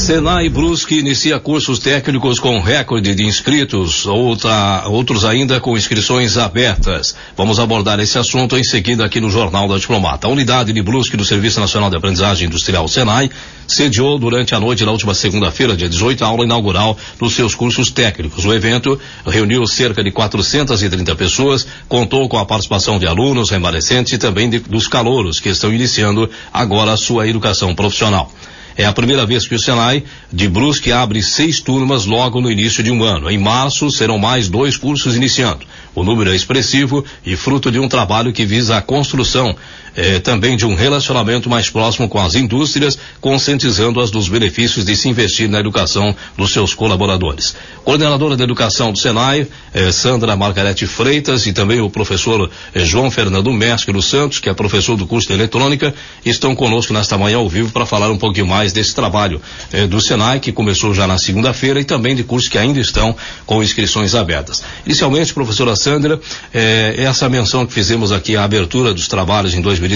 Senai Brusque inicia cursos técnicos com recorde de inscritos, outros ainda com inscrições abertas. Vamos abordar esse assunto em seguida aqui no Jornal da Diplomata. A unidade de Brusque do Serviço Nacional de Aprendizagem Industrial Senai sediou durante a noite da última segunda-feira, dia 18, a aula inaugural dos seus cursos técnicos. O evento reuniu cerca de 430 pessoas, contou com a participação de alunos, remanescentes e também dos calouros que estão iniciando agora a sua educação profissional. É a primeira vez que o Senai de Brusque abre 6 turmas logo no início de um ano. Em março serão mais 2 cursos iniciando. O número é expressivo e fruto de um trabalho que visa a construção também de um relacionamento mais próximo com as indústrias, conscientizando-as dos benefícios de se investir na educação dos seus colaboradores. Coordenadora de Educação do Senai, Sandra Margarete Freitas, e também o professor João Fernando Mestre dos Santos, que é professor do curso de eletrônica, estão conosco nesta manhã ao vivo para falar um pouquinho mais desse trabalho do Senai, que começou já na segunda-feira, e também de cursos que ainda estão com inscrições abertas. Inicialmente, professora Sandra, essa menção que fizemos aqui, a abertura dos trabalhos em 2019,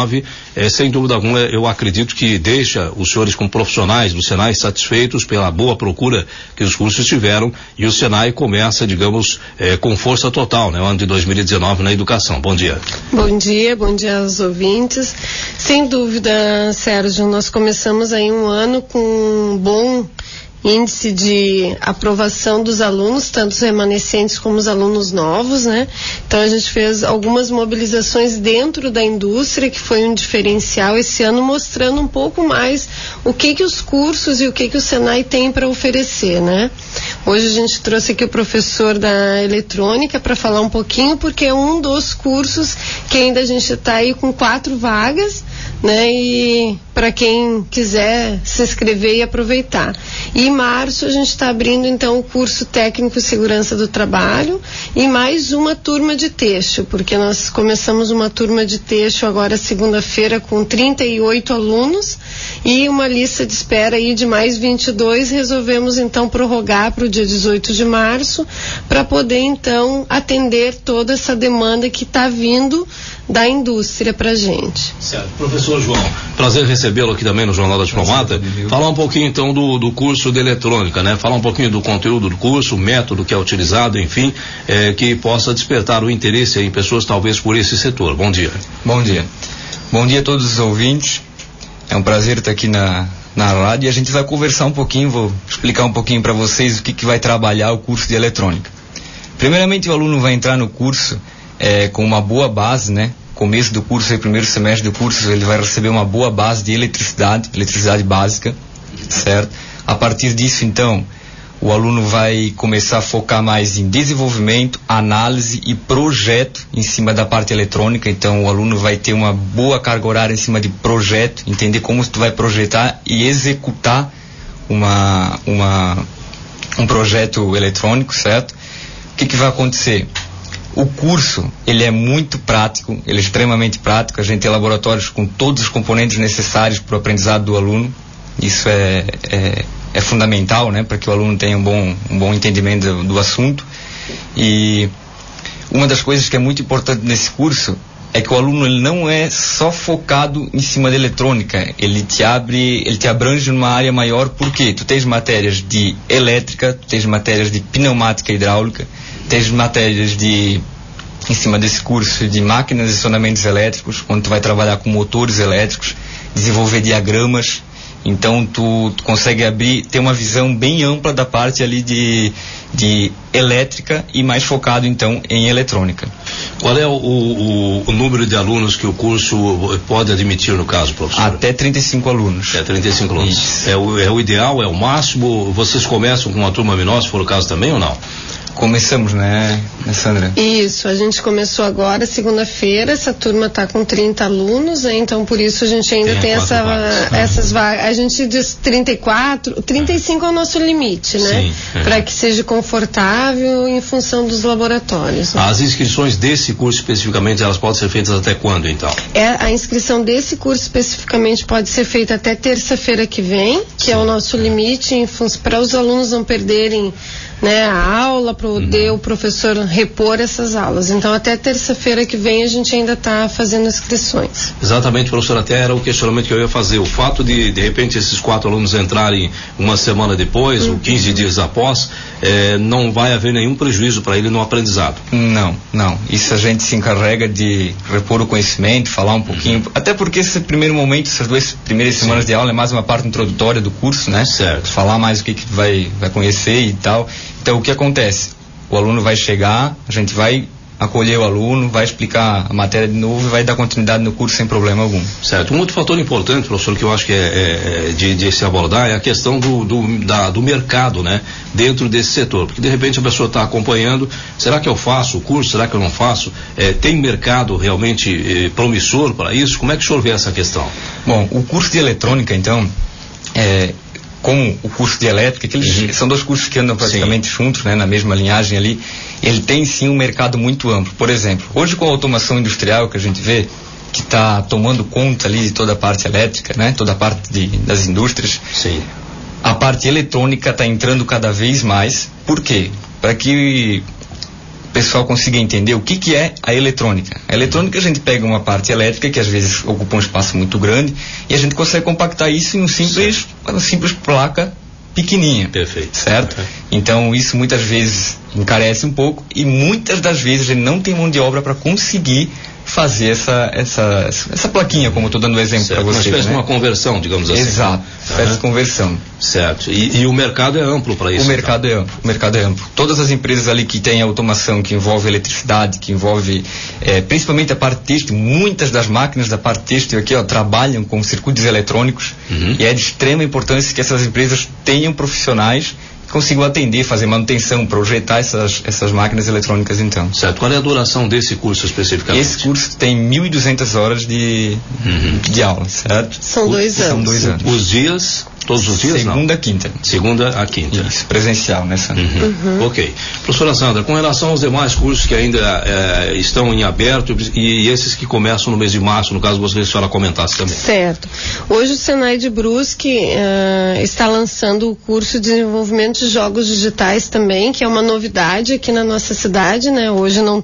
sem dúvida alguma, eu acredito que deixa os senhores como profissionais do Senai satisfeitos pela boa procura que os cursos tiveram, e o Senai começa, digamos, com força total, né, o ano de 2019 na educação. Bom dia. Bom dia aos ouvintes. Sem dúvida, Sérgio, nós começamos aí um ano com um bom índice de aprovação dos alunos, tanto os remanescentes como os alunos novos, né? Então a gente fez algumas mobilizações dentro da indústria, que foi um diferencial esse ano, mostrando um pouco mais o que os cursos e o que o Senai tem para oferecer, né? Hoje a gente trouxe aqui o professor da eletrônica para falar um pouquinho, porque é um dos cursos que ainda a gente está aí com 4 vagas, né? E para quem quiser se inscrever e aproveitar. E em março a gente está abrindo então o curso técnico segurança do trabalho e mais uma turma de texto, porque nós começamos uma turma de texto agora segunda-feira com 38 alunos e uma lista de espera aí de mais 22. Resolvemos então prorrogar para o dia 18 de março para poder então atender toda essa demanda que está vindo da indústria pra gente. Certo. Professor João, prazer recebê-lo aqui também no Jornal da Diplomata. Falar um pouquinho então do curso de eletrônica, né? Falar um pouquinho do conteúdo do curso, o método que é utilizado, enfim, que possa despertar o interesse em pessoas talvez por esse setor. Bom dia. Bom dia. Bom dia a todos os ouvintes. É um prazer estar aqui na rádio e a gente vai conversar um pouquinho, vou explicar um pouquinho para vocês o que vai trabalhar o curso de eletrônica. Primeiramente, o aluno vai entrar no curso com uma boa base, né? Começo do curso, primeiro semestre do curso, ele vai receber uma boa base de eletricidade básica, certo? A partir disso, então, o aluno vai começar a focar mais em desenvolvimento, análise e projeto em cima da parte eletrônica. Então, o aluno vai ter uma boa carga horária em cima de projeto, entender como tu vai projetar e executar um projeto eletrônico, certo? O que vai acontecer? O curso, ele é muito prático, ele é extremamente prático. A gente tem laboratórios com todos os componentes necessários para o aprendizado do aluno. Isso é fundamental, né, para que o aluno tenha um bom entendimento do assunto. E uma das coisas que é muito importante nesse curso é que o aluno, ele não é só focado em cima da eletrônica, ele te abrange numa área maior, porque tu tens matérias de elétrica, tu tens matérias de pneumática hidráulica, tens matérias em cima desse curso de máquinas e acionamentos elétricos, onde tu vai trabalhar com motores elétricos, desenvolver diagramas. Então tu consegue ter uma visão bem ampla da parte ali de elétrica e mais focado então em eletrônica. Qual é o número de alunos que o curso pode admitir no caso, professor? Até 35 alunos. Até 35 alunos. Isso. É o ideal, é o máximo? Vocês começam com uma turma menor, se for o caso também ou não? Começamos, né, Sandra? Isso, a gente começou agora, segunda-feira, essa turma está com 30 alunos, né? Então por isso a gente ainda tem essas vagas. A gente diz 34, 35 é o nosso limite, né? Para que seja confortável em função dos laboratórios. Né? As inscrições desse curso especificamente, elas podem ser feitas até quando, então? A inscrição desse curso especificamente pode ser feita até terça-feira que vem, que é o nosso limite, para os alunos não perderem né, a aula, para poder o professor repor essas aulas. Então, até terça-feira que vem a gente ainda está fazendo inscrições. Exatamente, professor, até era o questionamento que eu ia fazer. O fato de repente, esses 4 alunos entrarem uma semana depois, ou 15 dias após, não vai haver nenhum prejuízo para ele no aprendizado? Não. Isso a gente se encarrega de repor o conhecimento, falar um pouquinho, até porque esse primeiro momento, essas 2 primeiras semanas de aula é mais uma parte introdutória do curso, né? Certo. Falar mais o que vai conhecer e tal. Então, o que acontece? O aluno vai chegar, a gente vai acolher o aluno, vai explicar a matéria de novo e vai dar continuidade no curso sem problema algum. Certo. Um outro fator importante, professor, que eu acho que de se abordar é a questão do mercado, né? Dentro desse setor. Porque de repente a pessoa está acompanhando, será que eu faço o curso, será que eu não faço? Tem mercado realmente promissor para isso? Como é que o senhor vê essa questão? Bom, o curso de eletrônica, então, como o curso de elétrica, que eles são 2 cursos que andam praticamente juntos, né, na mesma linhagem ali, ele tem sim um mercado muito amplo. Por exemplo, hoje com a automação industrial que a gente vê, que está tomando conta ali de toda a parte elétrica, né, toda a parte das indústrias, sim, a parte eletrônica está entrando cada vez mais. Por quê? Para que o pessoal consiga entender o que é a eletrônica. A eletrônica, a gente pega uma parte elétrica que às vezes ocupa um espaço muito grande e a gente consegue compactar isso em uma simples placa pequenininha. Perfeito. Certo? Então isso muitas vezes encarece um pouco e muitas das vezes a gente não tem mão de obra para conseguir fazer essa plaquinha, como eu estou dando o exemplo para vocês. Uma espécie de uma conversão, digamos assim. Exato, espécie de conversão. Certo. E o mercado é amplo para isso? O mercado é amplo. Todas as empresas ali que têm automação, que envolve eletricidade, que envolve principalmente a parte têxtil, muitas das máquinas da parte têxtil aqui trabalham com circuitos eletrônicos, e é de extrema importância que essas empresas tenham profissionais consigam atender, fazer manutenção, projetar essas máquinas eletrônicas, então. Certo. Qual é a duração desse curso especificamente? Esse curso tem 1.200 horas de aula, certo? São 2 anos. São 2 anos. Os dias, todos os dias? Segunda a quinta. Segunda a quinta. Isso, presencial, né, Sandra? Ok. Professora Sandra, com relação aos demais cursos que ainda estão em aberto e esses que começam no mês de março, no caso, gostaria que a senhora comentasse também. Certo. Hoje o Senai de Brusque está lançando o curso de desenvolvimento de jogos digitais também, que é uma novidade aqui na nossa cidade, né? Hoje não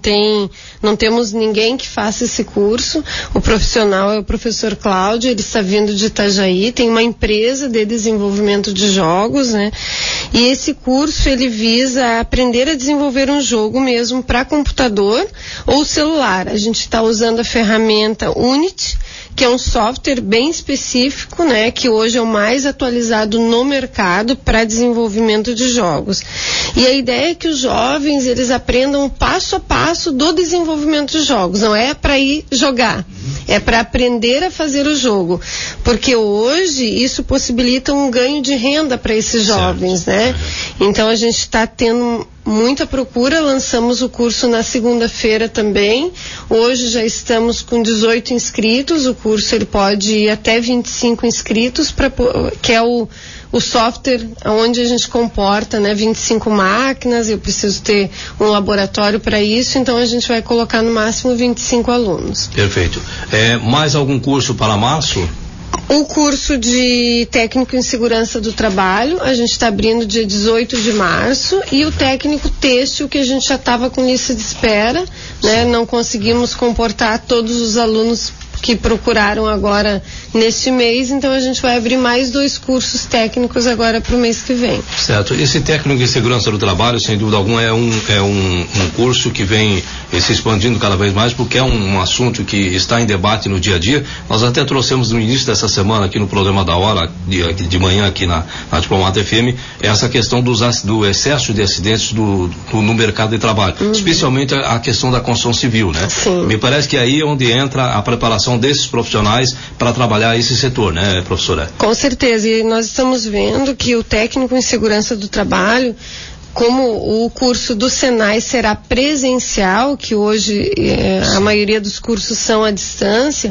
temos ninguém que faça esse curso. O profissional é o professor Cláudio, ele está vindo de Itajaí, tem uma empresa de desenvolvimento de jogos, né? E esse curso ele visa aprender a desenvolver um jogo mesmo para computador ou celular. A gente está usando a ferramenta Unity, que é um software bem específico, né, que hoje é o mais atualizado no mercado para desenvolvimento de jogos. E a ideia é que os jovens, eles aprendam passo a passo do desenvolvimento de jogos, não é para ir jogar, é para aprender a fazer o jogo, porque hoje isso possibilita um ganho de renda para esses jovens, né? Então a gente está tendo muita procura, lançamos o curso na segunda-feira também. Hoje já estamos com 18 inscritos, o curso ele pode ir até 25 inscritos, que é o software onde a gente comporta, né, 25 máquinas, eu preciso ter um laboratório para isso, então a gente vai colocar no máximo 25 alunos. Perfeito. Mais algum curso para março? O curso de técnico em segurança do trabalho, a gente está abrindo dia 18 de março, e o técnico têxtil, que a gente já estava com lista de espera, né? Não conseguimos comportar todos os alunos que procuraram agora neste mês, então a gente vai abrir mais 2 cursos técnicos agora para o mês que vem. Certo. Esse técnico em segurança do trabalho, sem dúvida alguma, é um curso que vem se expandindo cada vez mais, porque é um assunto que está em debate no dia a dia. Nós até trouxemos no início dessa semana aqui no programa da hora, de manhã aqui na Diplomata FM, essa questão do excesso de acidentes no mercado de trabalho, especialmente a questão da construção civil, né? Sim. Me parece que aí é onde entra a preparação desses profissionais para trabalhar esse setor, né, professora? Com certeza, e nós estamos vendo que o técnico em segurança do trabalho, como o curso do Senai será presencial, que hoje a maioria dos cursos são à distância,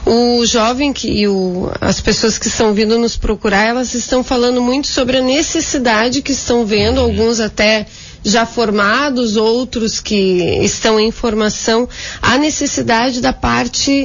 o jovem as pessoas que estão vindo nos procurar, elas estão falando muito sobre a necessidade que estão vendo, alguns até já formados, outros que estão em formação, a necessidade da parte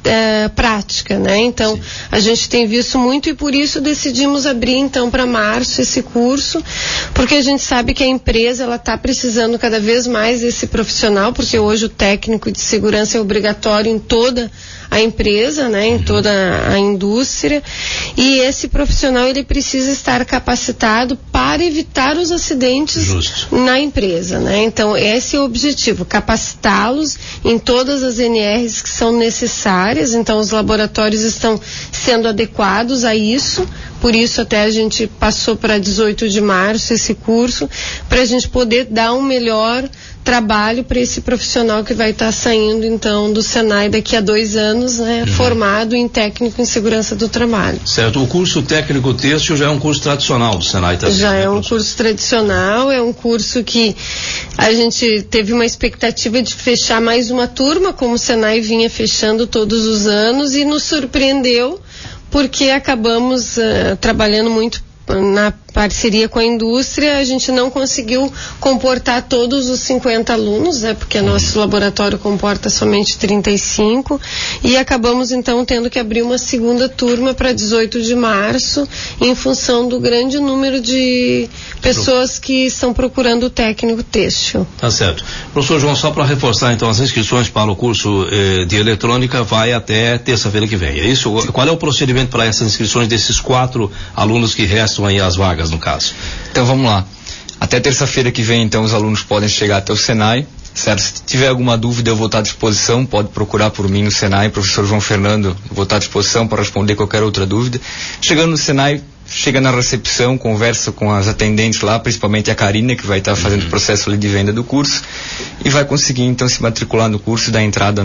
prática, né? Então, sim, a gente tem visto muito e por isso decidimos abrir então para março esse curso, porque a gente sabe que a empresa ela está precisando cada vez mais desse profissional, porque hoje o técnico de segurança é obrigatório em toda a empresa, né, em toda a indústria, e esse profissional ele precisa estar capacitado para evitar os acidentes na empresa, né? Então esse é o objetivo, capacitá-los em todas as NRs que são necessárias. Então os laboratórios estão sendo adequados a isso, por isso até a gente passou para 18 de março esse curso, para a gente poder dar um melhor trabalho para esse profissional que vai estar saindo então do Senai daqui a 2 anos, né, formado em técnico em segurança do trabalho. Certo. O curso técnico têxtil já é um curso tradicional do Senai também. Já é um curso tradicional, é um curso que a gente teve uma expectativa de fechar mais uma turma, como o Senai vinha fechando todos os anos, e nos surpreendeu porque acabamos trabalhando muito na parceria com a indústria. A gente não conseguiu comportar todos os 50 alunos, né, porque nosso laboratório comporta somente 35, e acabamos então tendo que abrir uma segunda turma para 18 de março, em função do grande número de pessoas que estão procurando o técnico têxtil. Tá certo. Professor João, só para reforçar então, as inscrições para o curso de eletrônica vai até terça-feira que vem, é isso? Qual é o procedimento para essas inscrições desses 4 alunos que restam aí as vagas, no caso? Então vamos lá. Até terça-feira que vem, então, os alunos podem chegar até o Senai, certo? Se tiver alguma dúvida, eu vou estar à disposição, pode procurar por mim no Senai, professor João Fernando, eu vou estar à disposição para responder qualquer outra dúvida. Chegando no Senai, chega na recepção, conversa com as atendentes lá, principalmente a Karina, que vai estar fazendo o processo ali de venda do curso, e vai conseguir então se matricular no curso e dar entrada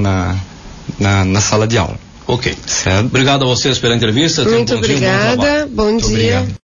na sala de aula. Ok. Certo? Obrigado a vocês pela entrevista. Muito obrigada. Bom dia.